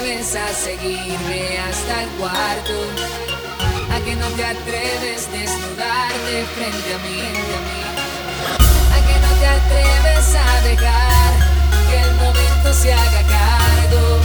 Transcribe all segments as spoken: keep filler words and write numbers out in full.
atreves a seguirme hasta el cuarto? ¿A que no te atreves a desnudarte frente a mí? ¿A que no te atreves a dejar que el momento se haga cargo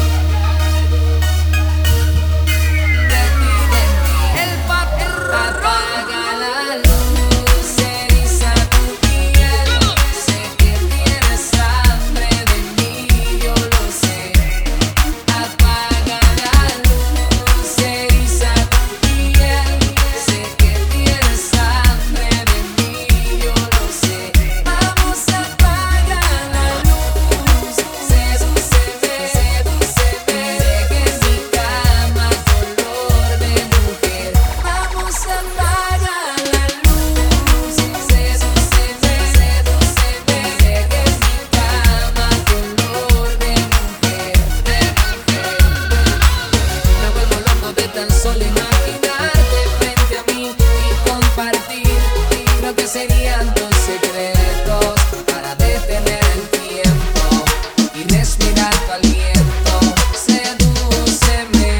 de ti, de mí? El papel apaga la luz, eriza tu piel. Sé que tienes hambre de mí, yo lo sé. Apaga la luz, eriza tu piel. Sé que tienes hambre de mí, yo lo sé. Vamos a apagar la luz, sedúceme, sedúceme. Sé que en mi cama color de mujer. Vamos a apagar la luz, sedúceme, sedúceme. Sé que en mi cama color de mujer, de mujer. Me vuelvo loco de tan solo imaginarte frente a mí y compartir lo que serían tus secretos para detener el tiempo y respirar tu aliento. Sedúceme,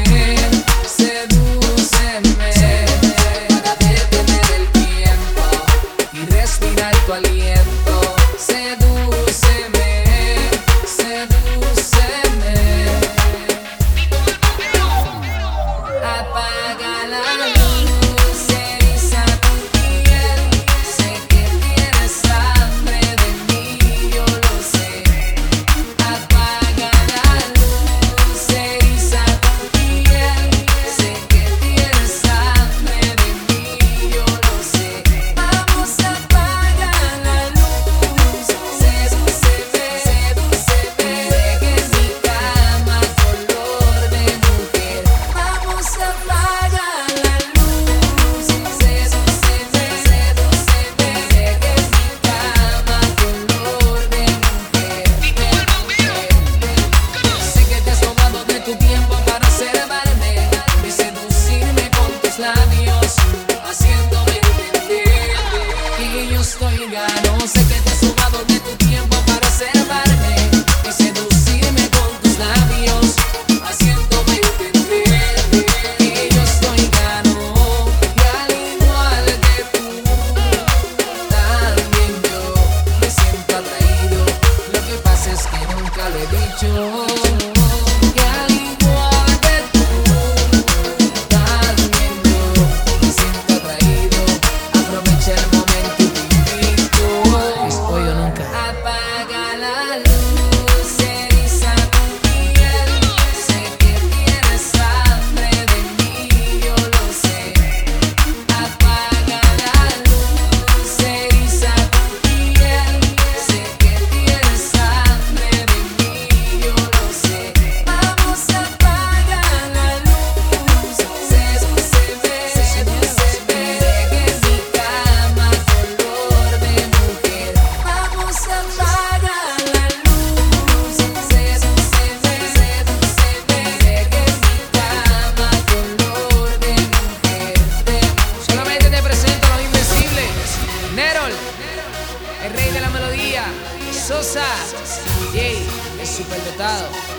sedúceme para detener el tiempo y respirar tu aliento. Sedúceme, sedúceme. Apaga la luz, eriza tu piel. Sé que tienes hambre de mí, yo lo sé. Apaga la luz, eriza tu piel. Sé que tienes hambre de mí, yo lo sé. Vamos a apagar la luz, sedúceme, sedúceme. Sé que en mi cama color de mujer. Vamos a apagar la luz, sedúceme, sedúceme. Sé que en mi cama color de mujer, de mujer. Sé que te has tomado de tu tiempo para observarme y seducirme con tus labios, haciéndome entender que yo estoy gano. Sé que te has tomado de tu tiempo para observarme y seducirme con tus labios, haciéndome entender que yo estoy gano. Y al igual que tú, también yo me siento atraído. Lo que pasa es que nunca lo he dicho. Y al igual que tú, también yo me siento atraído. Aprovecha el momento y te invito. Es hoy o nunca. Apaga la luz, eriza tu piel. Sé que tienes hambre de mí, yo lo sé. Apaga la luz, eriza tu piel. Sé que tienes hambre de mí, yo lo sé. Vamos a apagar la luz, sedúceme, sedúceme. Sé que en mi cama color de mujer. Vamos a apagar la luz, sedúceme, sedúceme. Sé que en mi cama color de mujer, de mujer. Solamente te presento a los invencibles. Nerol, el rey de la melodía. Sosa, D J, el superdotado.